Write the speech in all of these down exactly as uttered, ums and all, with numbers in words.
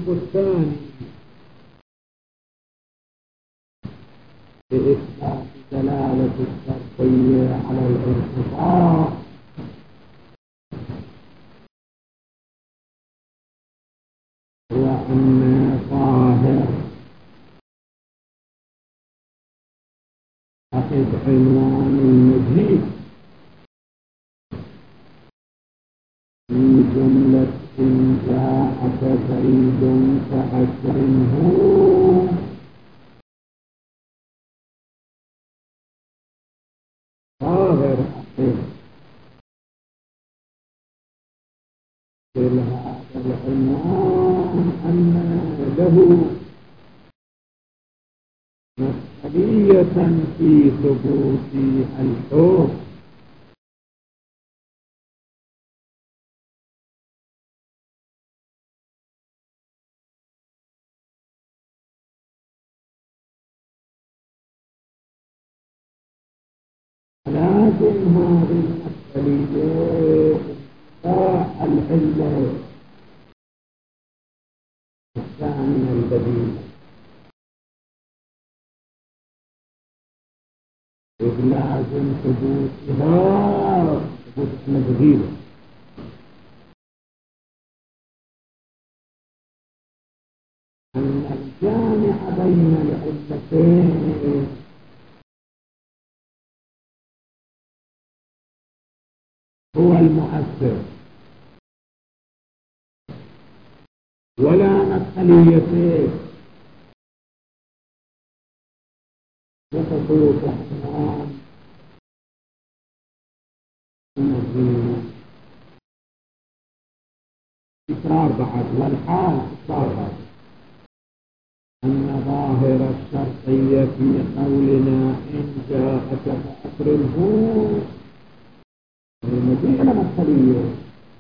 الثاني بإثبات دلالة الشرطية على الانقطاع وأن ظاهر أخذ عنوان المجيء في جملة إن جاءك زيد فأكرمه ظاهر أخذ هذا العنوان أن له مسؤولية في ثبوت الحكم لكن هذه المسؤولية العلة الثانية البديلة إذ لازم ثبوتها ثبوت البديلة أن الجامع بين العلتين هو المؤثر ولا مسؤوليتين بخصوص احترام المسلمين إصرار بعد والحال إصرار بعد أن ظاهر الشرطية في قولنا إن جاءك فأكرمه المجيء مسؤولية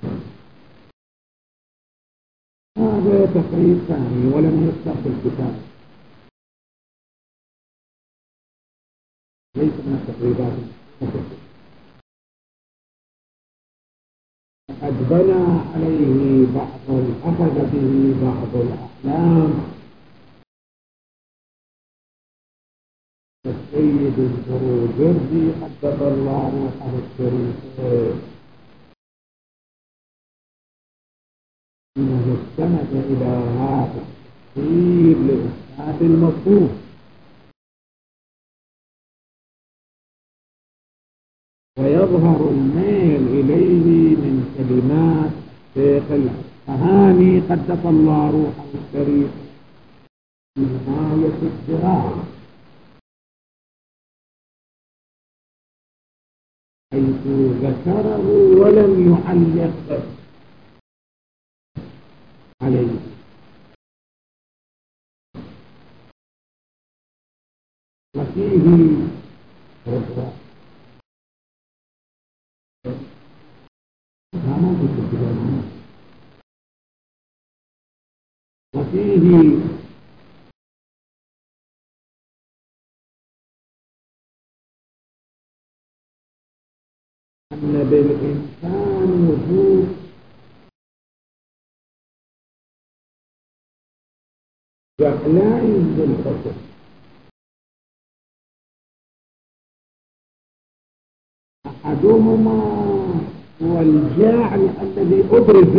هذا تقريب ثاني ولم يذكر في الكتاب ليس من التقريبات قد بنى عليه بعض أخذ به بعض الأحلام السيد البروجردي قدس الله روحه الشريف إنه استند إلى هذا التفسير لإثبات المفهوم ويظهر الميل إليه من كلمات شيخ الأصفهاني قدس الله روحه الشريف في نهاية الدراية حيث ذكره ولم يعلق عليه وفيه رضا وفيه أن بالإنسان وجود جعلين بالحكم أحدهما هو الجعل الذي أبرز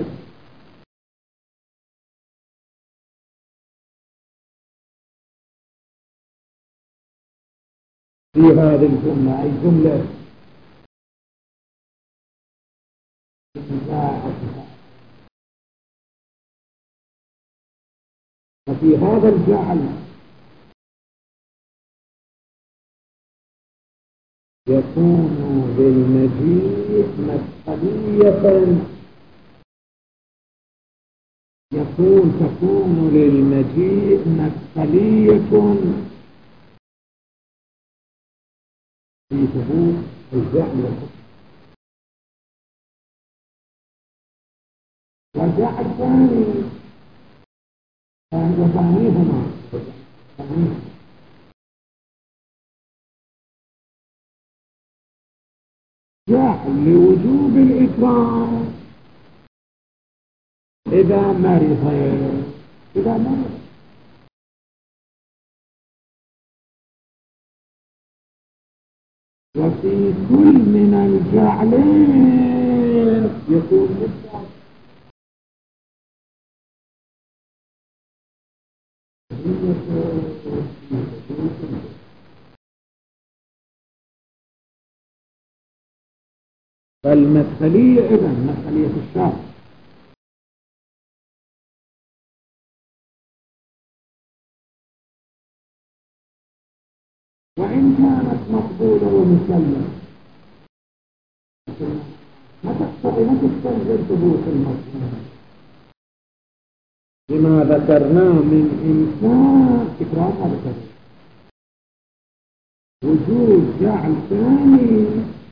في هذه الجملة أي جملة وفي هذا الجعل يكون للمجيء مسؤولية يكون تكون للمجيء مسؤولية في ثبوت الجعل والحكم والجعل الثاني وثانيهما جعل لوجوب الإكرام إذا مرض إذا ما وفي كل من الجعلين يكون مدة فالمدخلية إذن مدخلية الشرط وإن كانت مقبولة ومسلمة ما تقتضي ما تستنزل ثبوت المضمون بما ذكرناه من إمكان تكرار هذا وجود جعل ثاني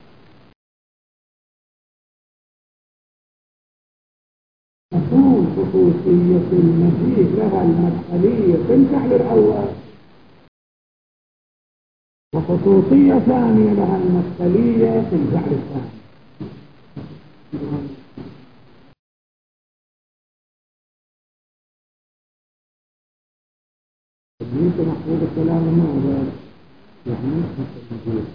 تكون خصوصية المجيء لها المدخلية في الفعل الأول وخصوصية ثانية لها المدخلية في الفعل الثاني. تبنيت محفوظ الكلام ماذا يعني المجيء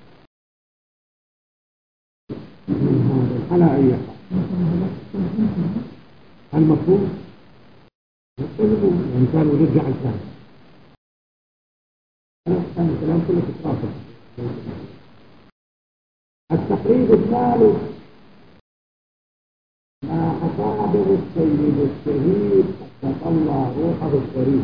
من هذا على أي حال المفروض يقولوا يعني كان وجود جعل ثاني كان الكلام كله في الترافق. التقريب الثالث ما أصابه السيد الشهيد قد تطلع روحه الشريف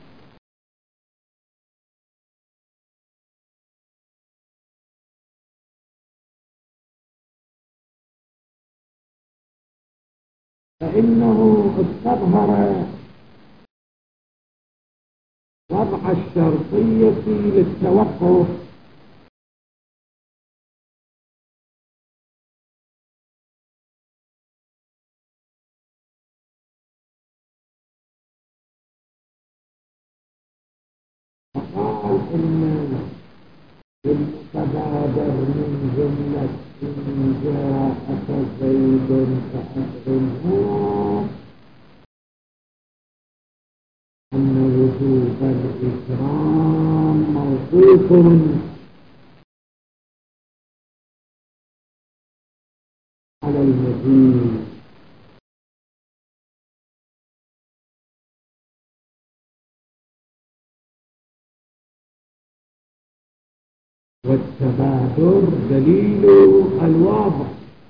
فإنه استظهر وضع الشرطية للتوقف فقال إن المتبادر من جملة إن جاءك زيد فأكرمه أن وجوب الإكرام موقوف على المزيد والتبادر دليل الواضح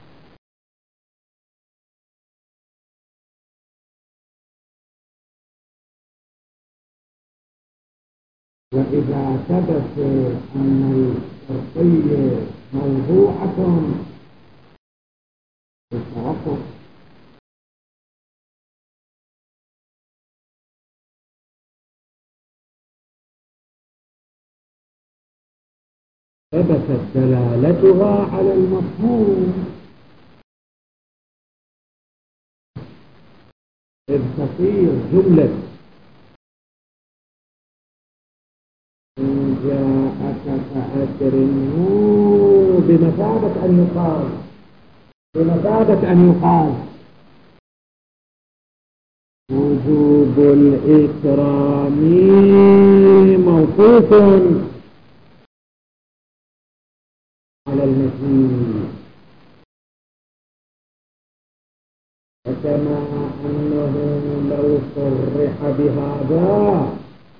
وإذا ثبت أن الشرطية موضوعة بالتوقف ثبتت دلالتها على المفهوم إذ تصير جملة إن جاءك فأكرمه بمثابة أن يقال بمثابة أن يقال وجوب الإكرام موقوف على المزيد وكما أنه لو صرح بهذا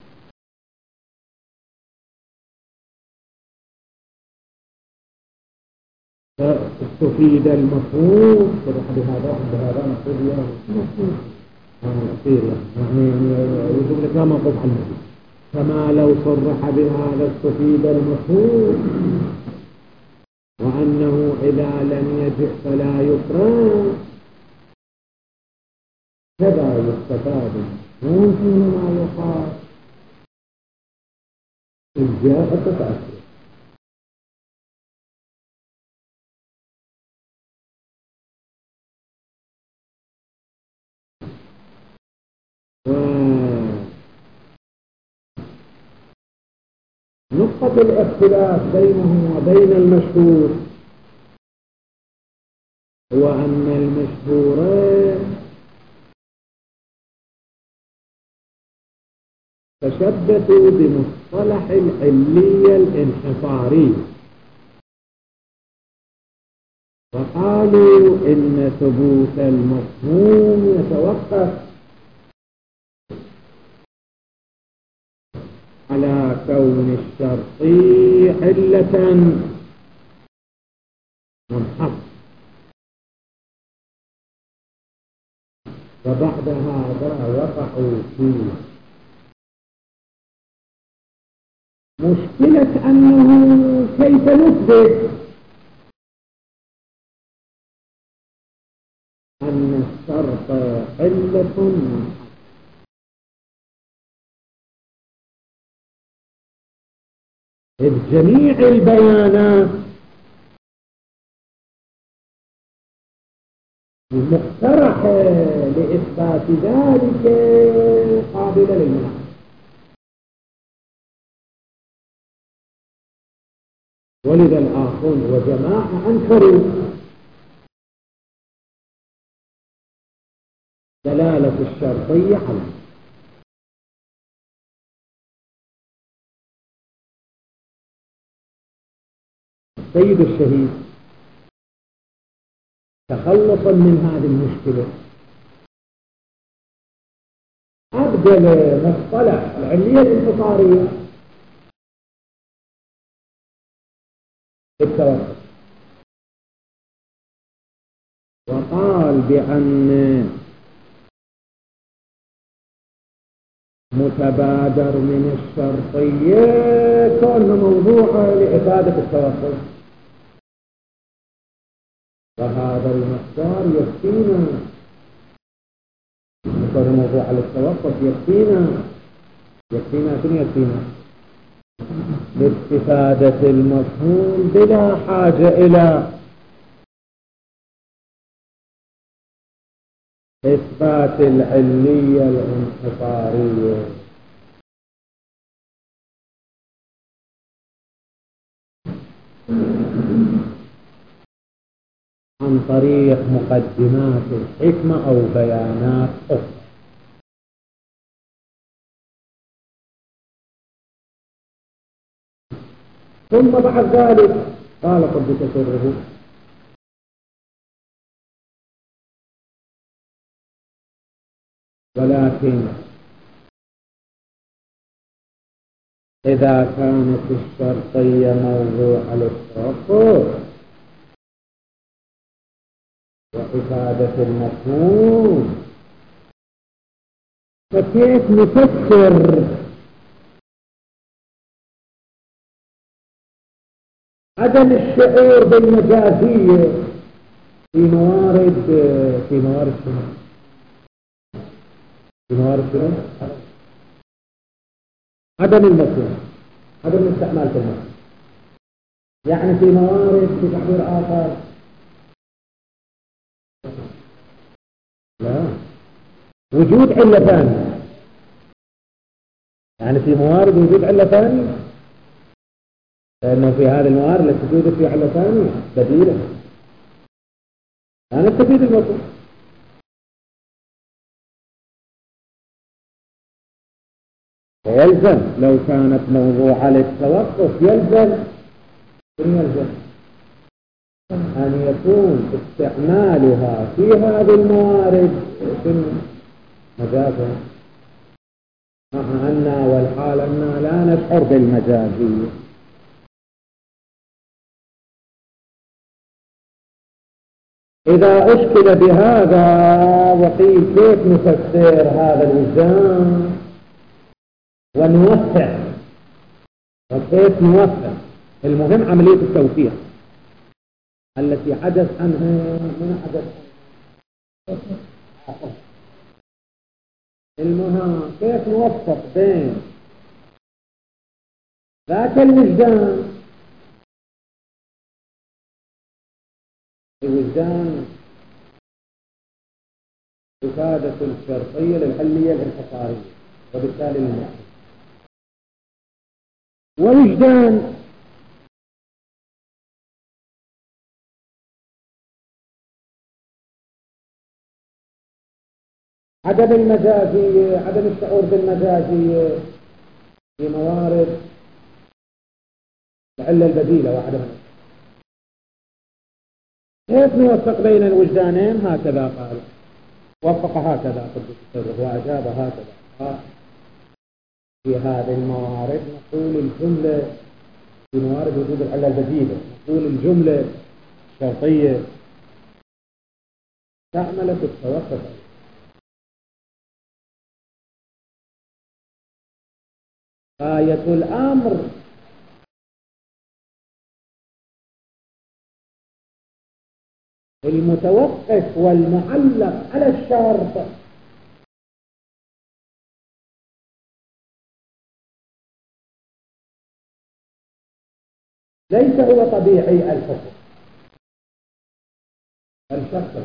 فاستفيد المفهوم صرح بهذا بهذا مفهوم يعني أصير يعني وجوب الإكرام موقوف على المزيد كما لو صرح بهذا استفيد المفهوم وأنه إذا لم يجئ فلا يكرم كذا يستفاد ممكن ما يقال إن جاء التأثير نقطة الاختلاف بينه وبين المشهور هو أن المشهورين تشبثوا بمصطلح العلية الانحصارية وقالوا إن ثبوت المفهوم يتوقف على كون الشرطي علة منحصرة، وبعد هذا وقعوا في مشكلة أنه كيف نثبت أن الشرط علة منحصرة، إذ جميع البيانات المقترحة لإثبات ذلك قابلة للمناقشة. ولذا الآخرون وجماعة أنكروا دلالة الشرطية على السيد الشهيد تخلصا من هذه المشكلة أبدل مصطلح العلية الانحصارية بالتوسط، وقال بأن متبادر من الشرطية كونه موضوع لإفادة التوسط، وهذا المقدار يكفينا كونه موضوع للتوسط يكفينا يكفينا شنو يكفينا لاستفادة المفهوم بلا حاجة إلى إثبات العلية الانحصارية. عن طريق مقدمات الحكمة أو بيانات أخرى. ثم بعد ذلك قال قدس سره ولكن إذا كانت الشرطية موضوع للتوقف وإفادة المفهوم فكيف نفسر عدم الشعور بالمجازية في موارد في موارد شنو؟ في موارد شنو؟ عدم المفهوم، عدم الاستعمال في المفهوم، يعني في موارد بتعبير آخر لا وجود علة ثانية، يعني في موارد وجود علة ثانية، لأنه في هذه الموارد التي توجد في علة ثانية بديلة لا نستفيد المفهوم. فيلزم لو كانت موضوعة للتوقف يلزم يلزم أن يكون استعمالها في هذه الموارد مجازا، مع أن والحال أننا لا نشعر بالمجازية. إذا أشكل بهذا وقيل كيف نفسر هذا الوجدان ونوسع وكيف نوسع، المهم عملية التوفيق التي حدث عنها من حدث المهم كيف نوفق بين ذاك الوجدان الوجدان إفادة الشرطية للعلية الانحصارية وبالتالي المعنى ووجدان عدم المجازية، عدم الشعور بالمجازية في موارد العلة البديلة وعدم. كيف نوفق بين الوجدانين؟ هكذا قال، وفق هكذا قدس سره وأجاب هكذا. في هذه الموارد نقول الجملة، في موارد وجود العلة البديلة نقول الجملة الشرطية استعملت التوقف. غاية الأمر المتوقف والمعلق على الشرط ليس هو طبيعي الحكم الشرط،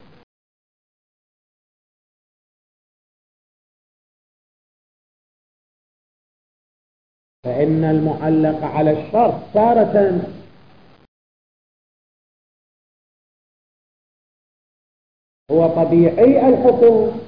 فإن المعلق على الشرط تارة هو طبيعي الحكم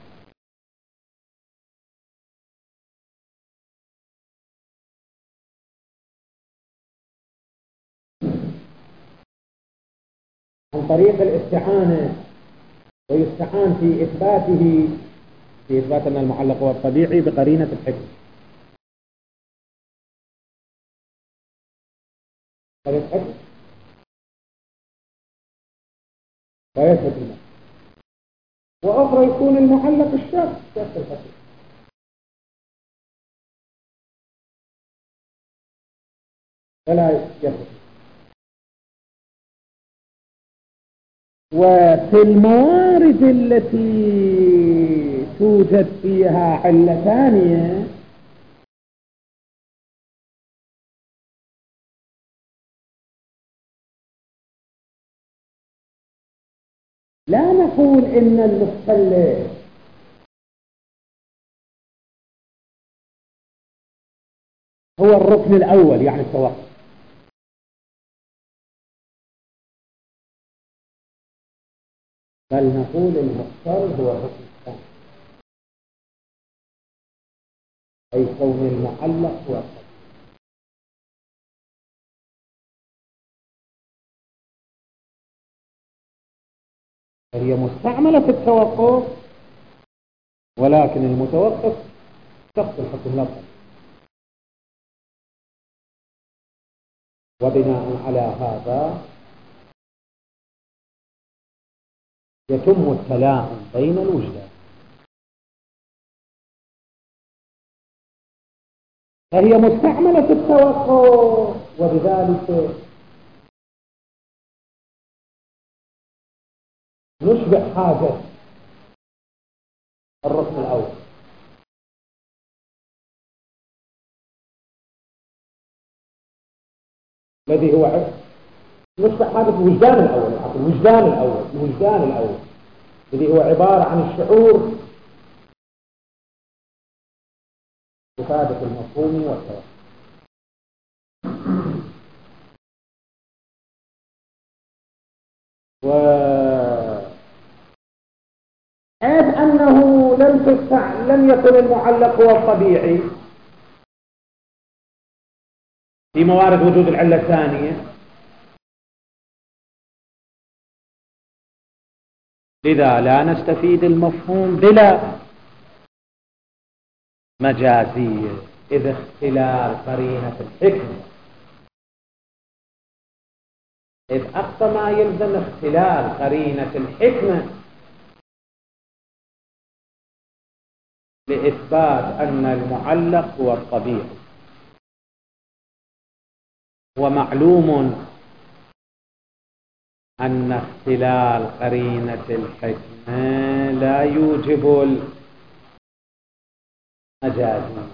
عن طريق الاستعانة، ويستعان في إثباته، في إثبات أن المعلق هو الطبيعي بقرينة الحكم. فيثبت ويثبت المعنى، وأخرى يكون المعلق الشرط شرط الحكم. فلا يثبت. وفي الموارد التي توجد فيها علة ثانية لا نقول إن المختل هو الركن الأول يعني التوقف، بل نقول المختل هو الركن الثاني، أي كون المعلق هو الطبيعي. فهي مستعملة في التوقف، ولكن المتوقف شخص الحكم لا طبيعي. وبناء على هذا يتم التلاعب بين الوجدان، فهي مستعملة في التوقف، وبذلك نشبع حاجة الركن الأول الذي هو نشبع حاجة الوجدان الأول، الوجدان الأول الوجدان الأول الذي هو عبارة عن الشعور بفادة المفهوم والتوقف. و حيث أنه لم تستع... لم يكن المعلق هو الطبيعي في موارد وجود العلة الثانية، لذا لا نستفيد المفهوم بلا مجازية، إذ اختلال قرينة الحكمة، إذ أقصى ما يلزم اختلال قرينة الحكمة لإثبات أن المعلق هو الطبيعي. ومعلوم أن اختلال قرينة الحكمة لا يوجب المجازية،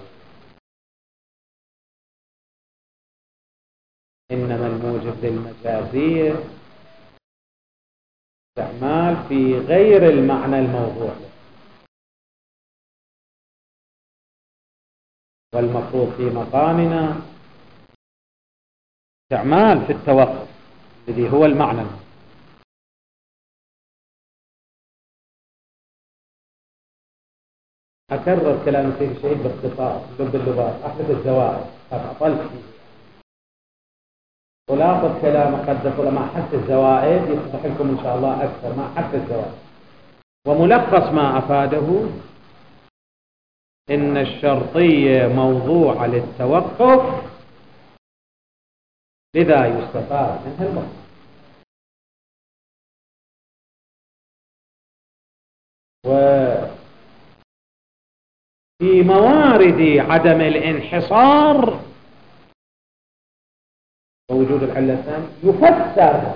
إنما الموجب للمجازية استعمال في غير المعنى الموضوع، والمفروض في مقامنا استعمال في التوقف الذي هو المعنى. أكرر كلام فيه شيء باختصار لب اللباس أحدث الزوائد قد أطلت فيه. خلاصة كلام قد ما حث الزوائد يفتح لكم إن شاء الله أكثر ما حث الزوائد. وملخص ما أفاده إن الشرطية موضوعة للتوقف، لذا يستفاد منها المطلق. وفي موارد عدم الانحصار ووجود العلة الثانية يفسر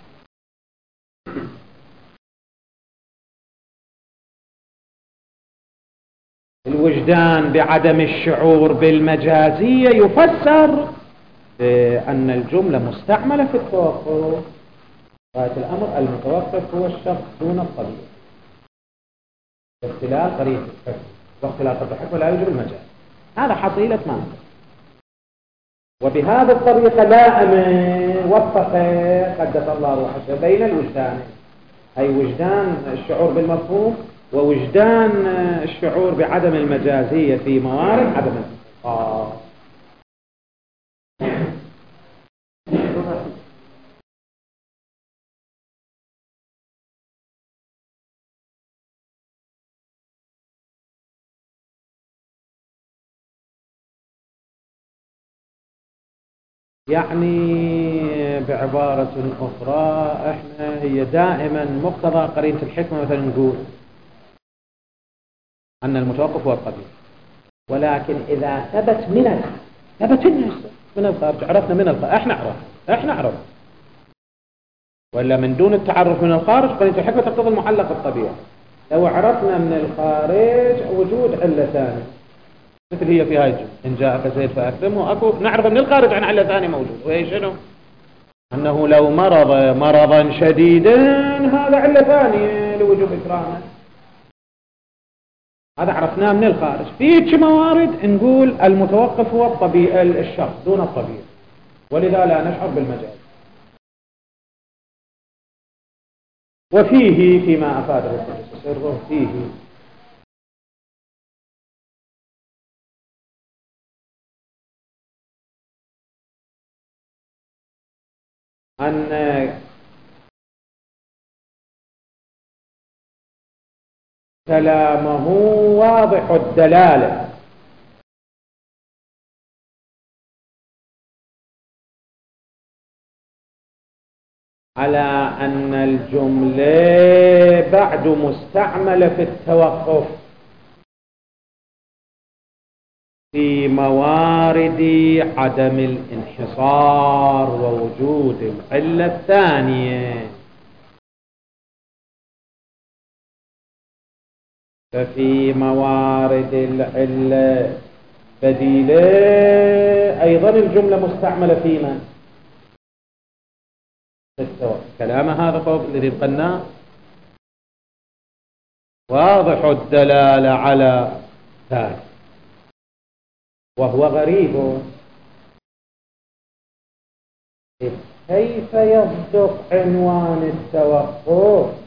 الوجدان بعدم الشعور بالمجازية، يفسر بأن الجملة مستعملة في التوقف. غاية الأمر المتوقف هو الشخص دون الطبيعة باختلاف طريقة الحكم، واختلاف الحكم لا يوجد المجاز. هذا حصيلة ما. وبهذه الطريقة لائم وفق قدس الله روحه بين الوجدانين، أي وجدان الشعور بالمفهوم ووجدان الشعور بعدم المجازية في موارد عدم الانحصار. يعني بعبارة أخرى إحنا هي دائما مقتضى قرينة الحكمة مثلا نقول أن المتوقف هو الطبيعي، ولكن إذا ثبت من الخارج، ثبت من الخارج عرفنا من الخارج، إحنا عرفنا إحنا عرفنا ولا من دون التعرف من الخارج قرينة الحكمة تقتضي المعلق الطبيعي. لو عرفنا من الخارج وجود علة ثانية مثل هي في هاي الجملة إن جاءك زيد فأكرمه، أكو نعرف من الخارج عن علة ثانية موجود، وهي شنو؟ أنه لو مرض مرضا شديدا هذا علة ثانية لوجوب إكرامه، هذا عرفناه من الخارج. في موارد نقول المتوقف هو الطبيعي الشخص دون الطبيعي، ولذا لا نشعر بالمجاز. وفيه فيما أفاده القدس سره فيه أن كلامه واضح الدلالة على أن الجملة بعد مستعملة في التوقف في موارد عدم الانحصار ووجود العلة الثانية. ففي موارد العلة بديلة أيضا الجملة مستعملة في من؟ في التوقف. كلام هذا فوق الذي قلناه واضح الدلالة على ذلك، وهو غريب. كيف يصدق عنوان التوقف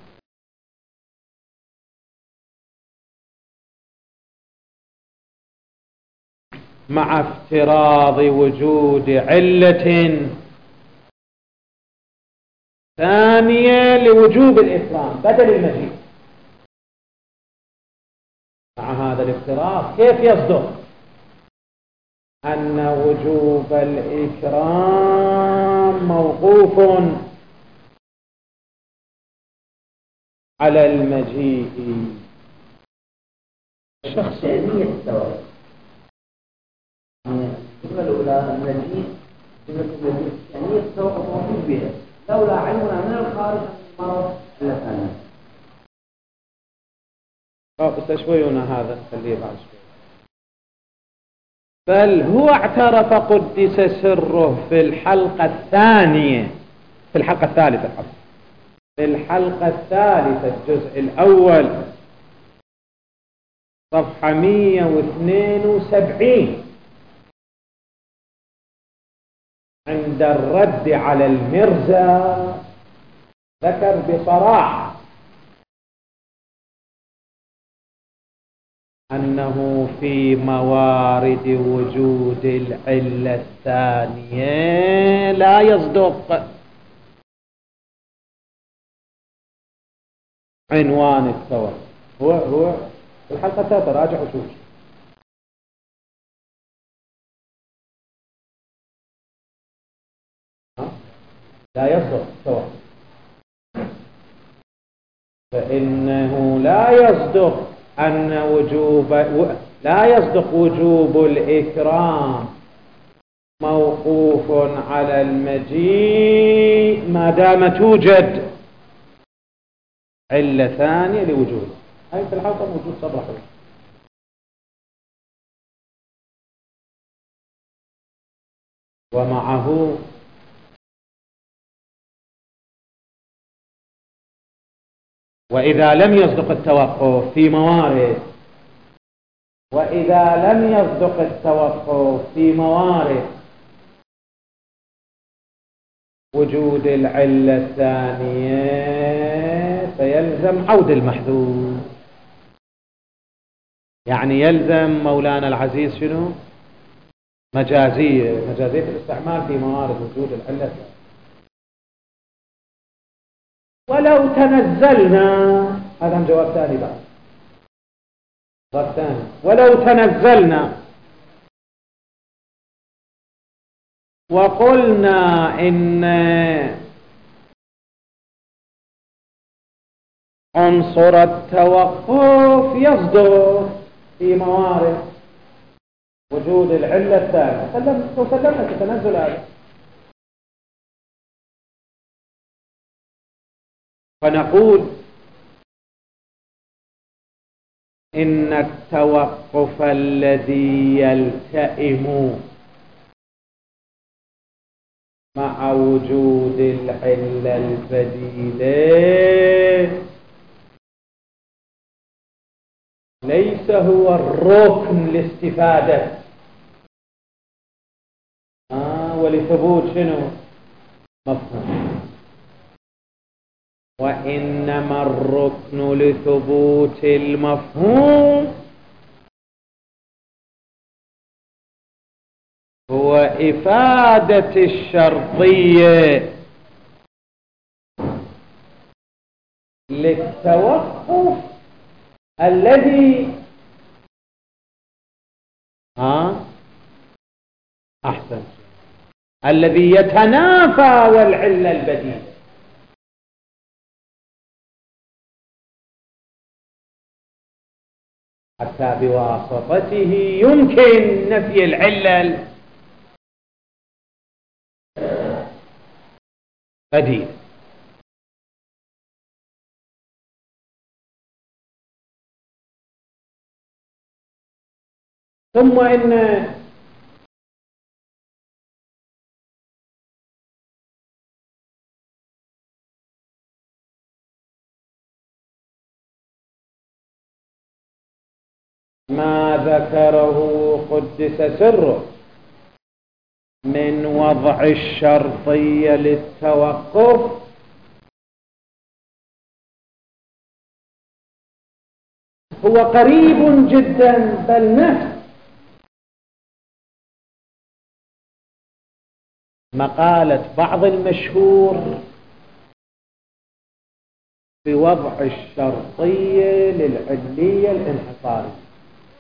مع افتراض وجود علة ثانية لوجوب الإكرام بدل المجيء؟ مع هذا الافتراض كيف يصدق أن وجوب الإكرام موقوف على المجيء؟ شخصية التوقف الجملة الأولى المجيء، جملة المجيء يعني التوقف موجود بها لولا علمنا من الخارج المرض إلا ثانية. بس شوينا هذا خليه بعد شوي. بل هو اعترف قدس سره في الحلقة الثانية في الحلقة الثالثة حق. في الحلقة الثالثة الجزء الأول صفحة مئة واثنين وسبعين عند الرد على المرزا ذكر بصراحة أنه في موارد وجود العلة الثانية لا يصدق عنوان التوقف. هو هو الحلقة الثالثة راجع وشوف. لا يصدق التوقف، فإنه لا يصدق أن وجوب لا يصدق وجوب الإكرام موقوف على المجيء ما دام توجد علة ثانية لوجوده. هاي في الحلقة موجود صبر حلو. ومعه وإذا لم يصدق التوقف في موارد وإذا لم يصدق التوقف في موارد وجود العلة الثانية فيلزم عود المحذوف. يعني يلزم مولانا العزيز شنو؟ مجازية مجازية الاستعمال في موارد وجود العلة الثانية. ولو تنزلنا، هذا جواب ثاني بعد، جواب ثاني. ولو تنزلنا وقلنا إن عنصر التوقف يصدر في موارد وجود العلة الثانية، وسلمنا التنزل هذا، فنقول إن التوقف الذي يلتئم مع وجود العلة البديلة ليس هو الركن لاستفادة آه ولثبوت شنو مفهوم، وإنما الركن لثبوت المفهوم هو إفادة الشرطية للتوقف الذي ها أحسن الذي يتنافى والعلة البديلة، حتى بواسطته يمكن نفي العلة البديلة. ثم إن ما ذكره قدس سره من وضع الشرطية للتوقف هو قريب جدا بل نفس مقالة بعض المشهور بوضع الشرطية للعلية الانحصارية.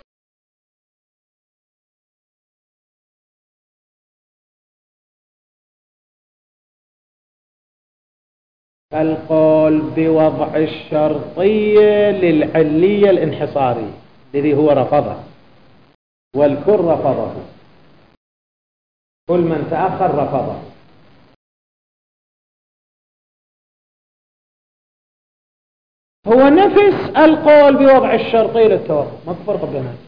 القول بوضع الشرطية للعلية الانحصارية الذي هو رفضه والكل رفضه، كل من تأخر رفضه. هو نفس القول بوضع الشرطية للتوقف، ما فرق بينهم.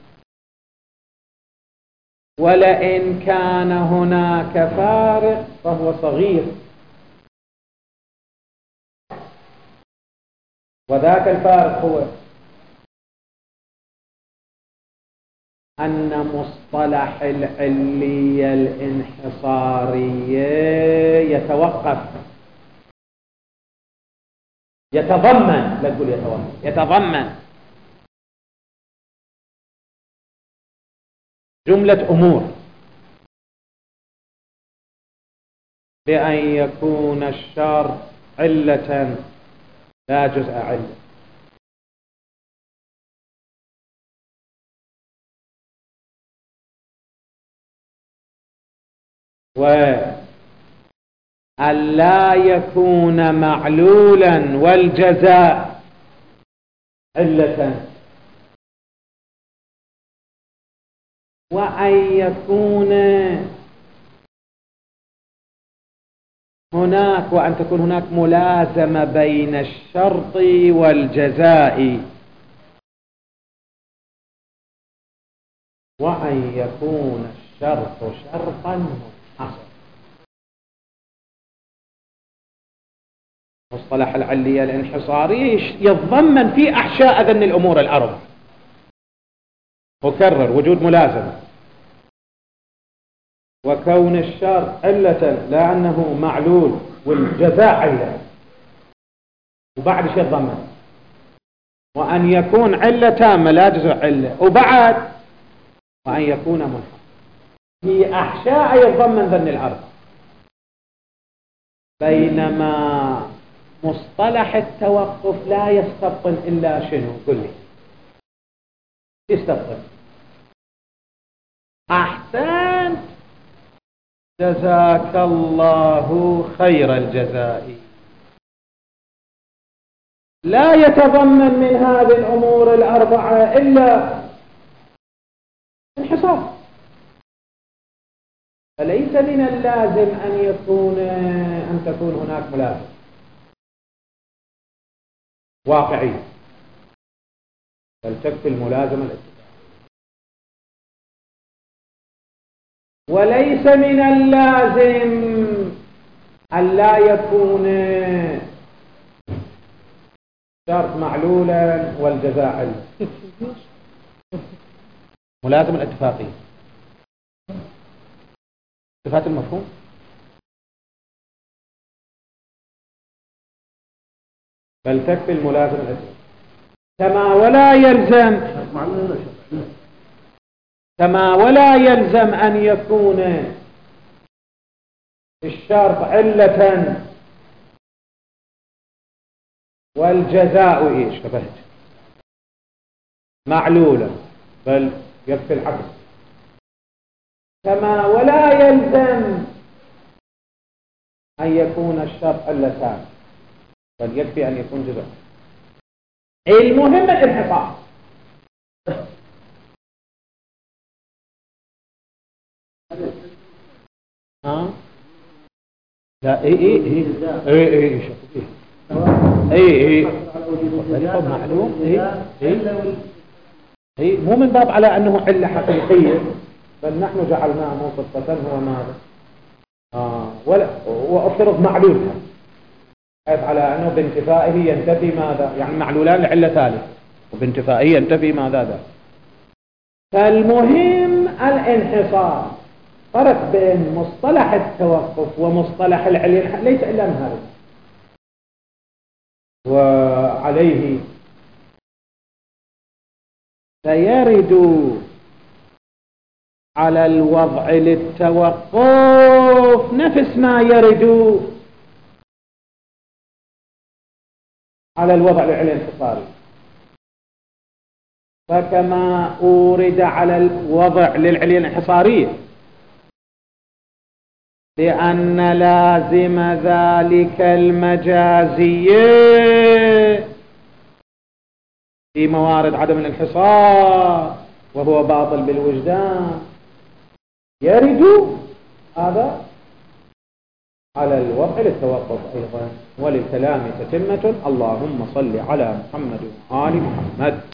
ولئن كان هناك فارق فهو صغير، وذاك الفارق هو أن مصطلح العلية الانحصارية يتوقف يتضمن لا تقول يتوقف يتضمن جملة أمور بأن يكون الشرط علة لا جزء علة. وأن لا يكون معلولا والجزاء علة. وأن يكون هناك وأن تكون هناك ملازمة بين الشرط والجزاء. وأن يكون الشرط شرطا منحصرا. مصطلح العلية الانحصاري يتضمن في أحشاء ذن الأمور الأربع. أكرر: وجود ملازمة، وكون الشرط علة لأنه معلول، والجزاء علة، وبعد شيء ضمن، وأن يكون علة تامة لا جزء علة، وبعد وأن يكون منحصر في أحشاء يتضمن ذن الأربع. بينما مصطلح التوقف لا يستبطن إلا شنو؟ قل لي يستبطن أحسنت جزاك الله خير الجزاء. لا يتضمن من هذه الأمور الأربعة إلا انحصار. فليس من اللازم أن يكون أن تكون هناك ملازمة واقعية، بل تكفي الملازمة الاتفاقية. وليس من اللازم أن لا يكون شرط معلولا والجزاء علة. ملازمة الاتفاقية صفات المفهوم. بل تكفي الملازمة الاتفاقية. كما ولا يلزم كما ولا يلزم أن يكون الشرط علة والجزاء إيش شبهت معلولا، بل يكفي العكس. كما ولا يلزم أن يكون الشرط علتان، بل يكفي أن يكون جزء. المهم الانحصار. ها لا اي اي اي اي اي اي اي طريقه معلوم. اي اي اي مو من باب على انه عله حقيقيه، بل نحن جعلناه مو صفه هو ماذا اه ولا وافترض معلول، حيث على انه بانتفائه ينتفي ماذا، يعني معلولان لعله ثالثه، وبانتفائه ينتفي ماذا ذا. فالمهم الانحصار. فرق بين مصطلح التوقف ومصطلح العلة ليس إلا من هذا. وعليه فيرد على الوضع للتوقف نفس ما يرد على الوضع للعلة الانحصاري. فكما أورد على الوضع للعلة الانحصارية لأن لازم ذلك المجازية في موارد عدم الانحصار وهو باطل بالوجدان، يرد هذا على الوضع للتوقف أيضا. وللكلام تتمة. اللهم صل على محمد وآل محمد.